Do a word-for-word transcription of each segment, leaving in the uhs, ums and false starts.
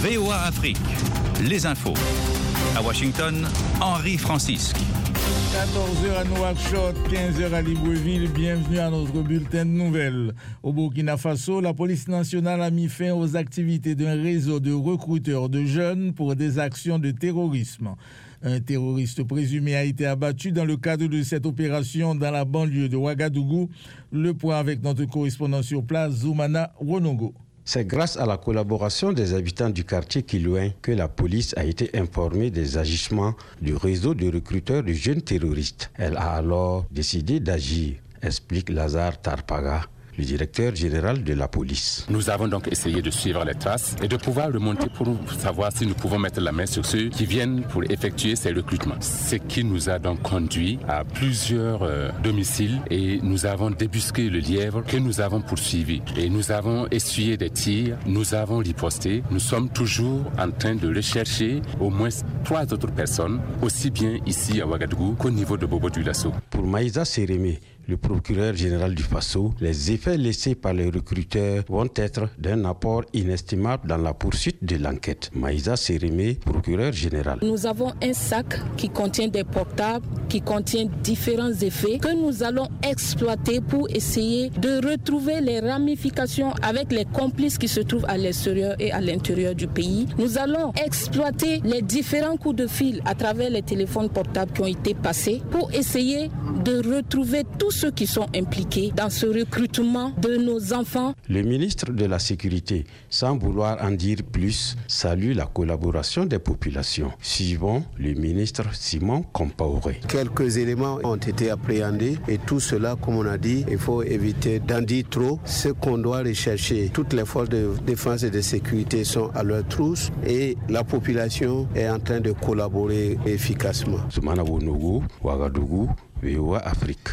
V O A Afrique, les infos. À Washington, Henri Francisque. quatorze heures à Nouakchott, quinze heures à Libreville. Bienvenue à notre bulletin de nouvelles. Au Burkina Faso, la police nationale a mis fin aux activités d'un réseau de recruteurs de jeunes pour des actions de terrorisme. Un terroriste présumé a été abattu dans le cadre de cette opération dans la banlieue de Ouagadougou. Le point avec notre correspondant sur place, Zoumana Ronongo. C'est grâce à la collaboration des habitants du quartier Kilouin que la police a été informée des agissements du réseau de recruteurs de jeunes terroristes. Elle a alors décidé d'agir, explique Lazare Tarpaga, le directeur général de la police. Nous avons donc essayé de suivre les traces et de pouvoir remonter pour savoir si nous pouvons mettre la main sur ceux qui viennent pour effectuer ces recrutements. Ce qui nous a donc conduit à plusieurs euh, domiciles et nous avons débusqué le lièvre que nous avons poursuivi. Et nous avons essuyé des tirs, nous avons riposté. Nous sommes toujours en train de rechercher au moins trois autres personnes, aussi bien ici à Ouagadougou qu'au niveau de Bobo-Dioulasso. Pour Maïza Sérémé, le procureur général du Faso, les effets laissés par les recruteurs vont être d'un apport inestimable dans la poursuite de l'enquête. Maïza Sérémé, procureur général. Nous avons un sac qui contient des portables, qui contient différents effets que nous allons exploiter pour essayer de retrouver les ramifications avec les complices qui se trouvent à l'extérieur et à l'intérieur du pays. Nous allons exploiter les différents coups de fil à travers les téléphones portables qui ont été passés pour essayer de retrouver tous ceux qui sont impliqués dans ce recrutement de nos enfants. Le ministre de la Sécurité, sans vouloir en dire plus, salue la collaboration des populations. Suivons le ministre Simon Compaoré. Quelques éléments ont été appréhendés et tout cela, comme on a dit, il faut éviter d'en dire trop. Ce qu'on doit rechercher, toutes les forces de défense et de sécurité sont à leur trousse et la population est en train de collaborer efficacement. Zoumana Ronongo, Ouagadougou, V O A Afrique.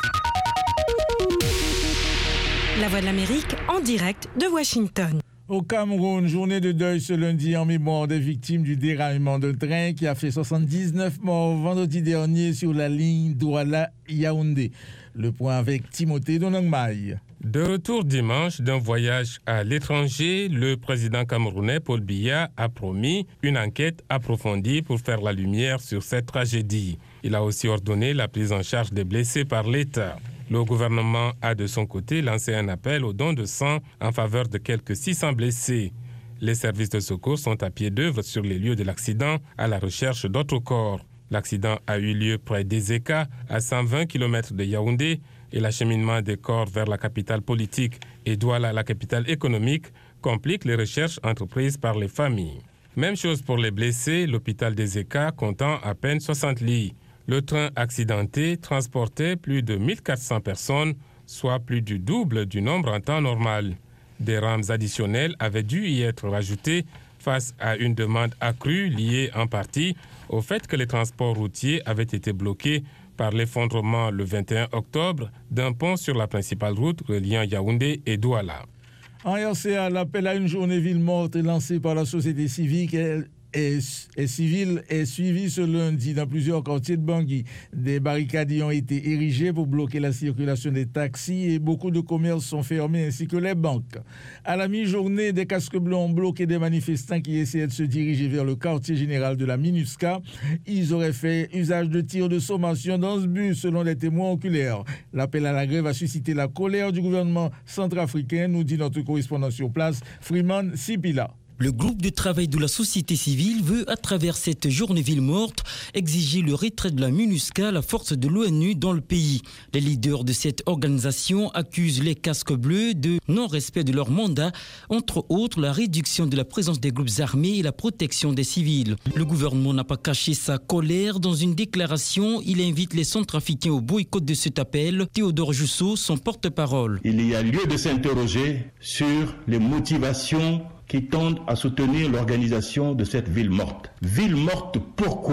La Voix de l'Amérique en direct de Washington. Au Cameroun, journée de deuil ce lundi en mémoire des victimes du déraillement d'un train qui a fait soixante-dix-neuf morts vendredi dernier sur la ligne Douala-Yaoundé. Le point avec Timothée Donangmaï. De retour dimanche d'un voyage à l'étranger, le président camerounais Paul Biya a promis une enquête approfondie pour faire la lumière sur cette tragédie. Il a aussi ordonné la prise en charge des blessés par l'État. Le gouvernement a de son côté lancé un appel au don de sang en faveur de quelques six cents blessés. Les services de secours sont à pied d'œuvre sur les lieux de l'accident à la recherche d'autres corps. L'accident a eu lieu près d'Ezeka, à cent vingt kilomètres de Yaoundé, et l'acheminement des corps vers la capitale politique et Douala, la capitale économique, complique les recherches entreprises par les familles. Même chose pour les blessés, l'hôpital d'Ezeka comptant à peine soixante lits. Le train accidenté transportait plus de mille quatre cents personnes, soit plus du double du nombre en temps normal. Des rames additionnelles avaient dû y être rajoutées face à une demande accrue liée en partie au fait que les transports routiers avaient été bloqués par l'effondrement le vingt et un octobre d'un pont sur la principale route reliant Yaoundé et Douala. En R C A, l'appel à une journée ville morte lancé par la société civique et, et civile est suivi ce lundi dans plusieurs quartiers de Bangui. Des barricades y ont été érigées pour bloquer la circulation des taxis et beaucoup de commerces sont fermés ainsi que les banques. À la mi-journée, des casques bleus ont bloqué des manifestants qui essayaient de se diriger vers le quartier général de la MINUSCA. Ils auraient fait usage de tirs de sommation dans ce but, selon les témoins oculaires. L'appel à la grève a suscité la colère du gouvernement centrafricain, nous dit notre correspondant sur place, Freeman Sipila. Le groupe de travail de la société civile veut, à travers cette journée ville morte, exiger le retrait de la MINUSCA, la force de l'ONU dans le pays. Les leaders de cette organisation accusent les casques bleus de non-respect de leur mandat, entre autres la réduction de la présence des groupes armés et la protection des civils. Le gouvernement n'a pas caché sa colère. Dans une déclaration, il invite les Centrafricains au boycott de cet appel. Théodore Jusso, son porte-parole. Il y a lieu de s'interroger sur les motivations qui tendent à soutenir l'organisation de cette ville morte. Ville morte pourquoi ?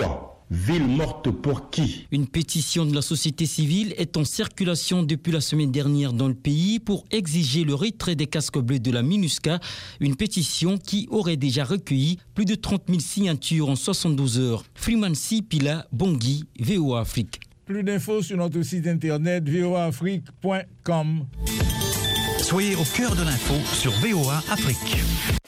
Ville morte pour qui ? Une pétition de la société civile est en circulation depuis la semaine dernière dans le pays pour exiger le retrait des casques bleus de la MINUSCA, une pétition qui aurait déjà recueilli plus de trente mille signatures en soixante-douze heures. Freeman Sipila, Bangui, V O A Afrique. Plus d'infos sur notre site internet v o a afrique point com. Soyez au cœur de l'info sur V O A Afrique.